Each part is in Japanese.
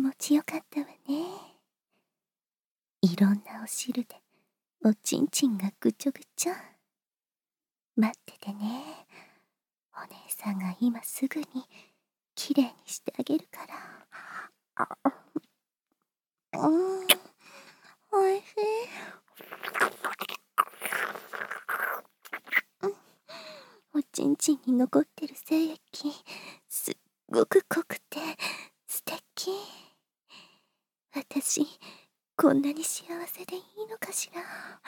持ちよかったわね。いろんなお汁でおちんちんがぐちょぐちょ。待っててね。お姉さんが今すぐにきれいにしてあげるから。おいしい。おちんちんに残ってる精液すっごく濃くて素敵。私こんなに幸せでいいのかしら。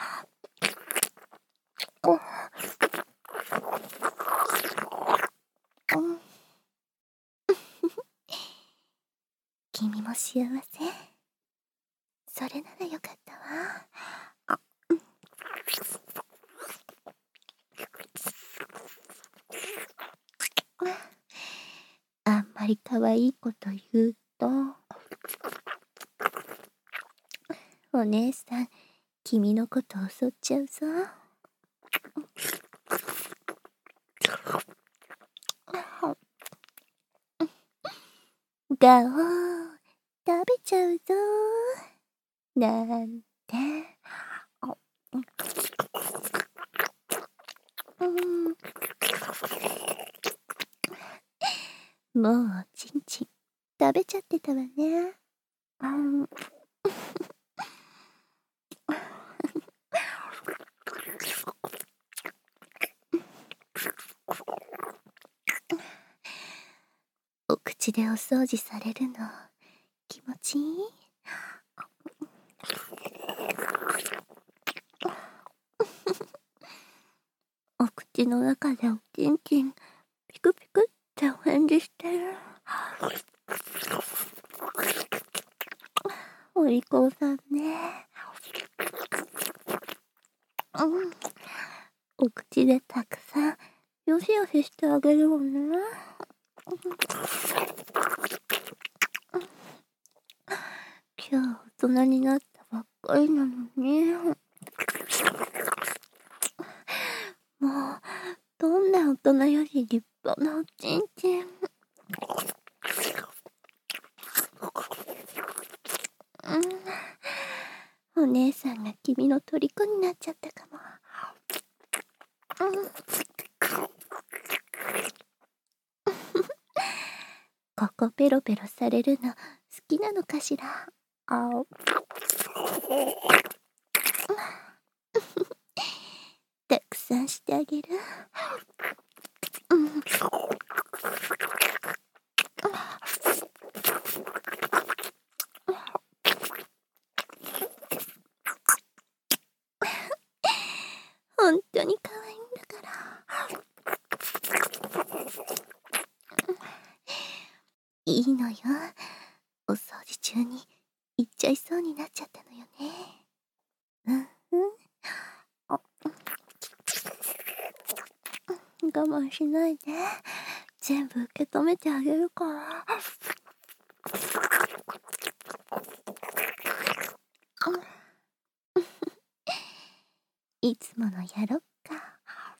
君も幸せ？それならよかったわ。あんまり可愛いこと言うと、お姉さん君のこと襲っちゃうぞ。ガオー食べちゃうぞなんて。もうおちんちん食べちゃってたわね。お口でお掃除されるの気持ちいい？お口の中でおちんちんピクピクってお返事してる。お利口さんね。お口でたくさんよしよししてあげるわね。今日大人になったばっかりなのに。もうどんな大人より立派なおちんちん。お姉さんが君の虜になっちゃったかも。ここペロペロされるの好きなのかしら。たくさんしてあげる。本当に可愛いんだから。いいのよ。お掃除中に行っちゃいそうになっちゃったのよね。我慢しないで。全部受け止めてあげるから。いつものやろっか。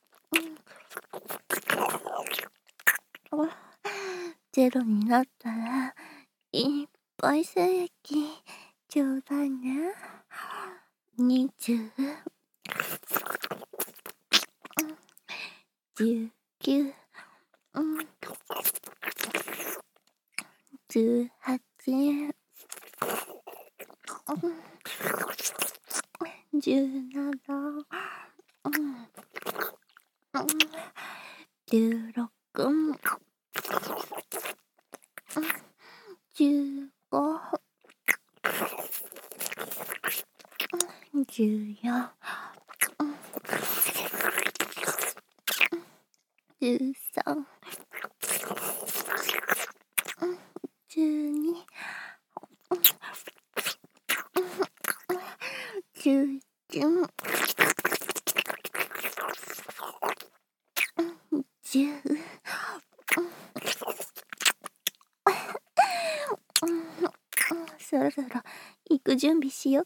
ゼロになったらいっぱい精液ちょうだいね。20、19、18、17、16、15、14、13、12、11、10、そろそろ行く準備しよっ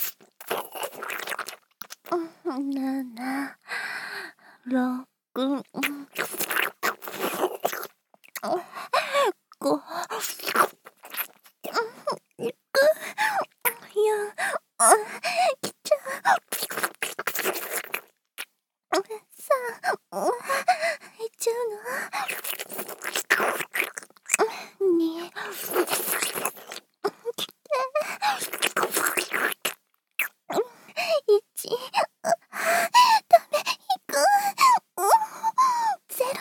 か。9、8、7、6、 さあ、入っちゃうの？ねえ。1、ダメ、いく。0。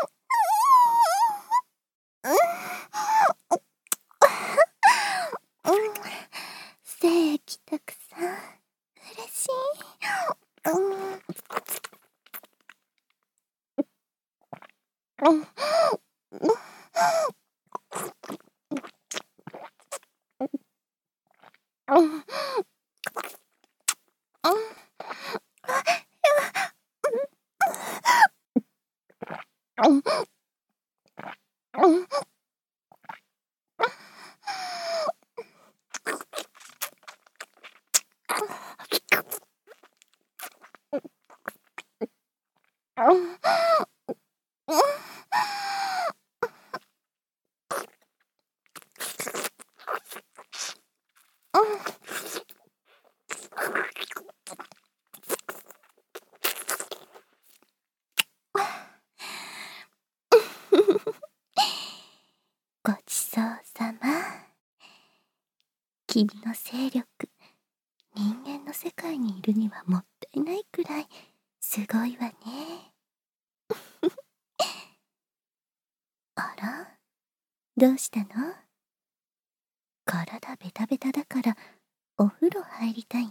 精液たくさん。嬉しい。ごちそうさま。君の勢力、人間の世界にいるにはもったいないくらいすごいわね。あら、どうしたの？体ベタベタだからお風呂入りたい？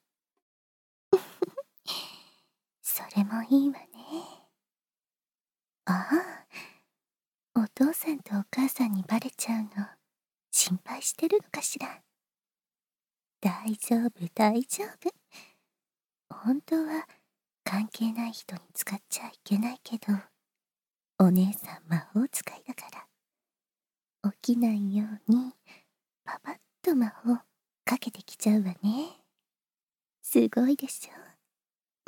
それもいいわね。ああ、お父さんとお母さんにバレちゃうの心配してるのかしら。大丈夫、大丈夫。本当は関係ない人に使っちゃいけないけど、お姉さん魔法使いだから起きないようにパパッと魔法かけてきちゃうわね。すごいでしょ。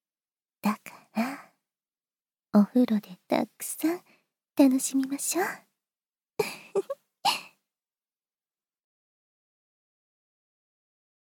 だからお風呂でたくさん楽しみましょう。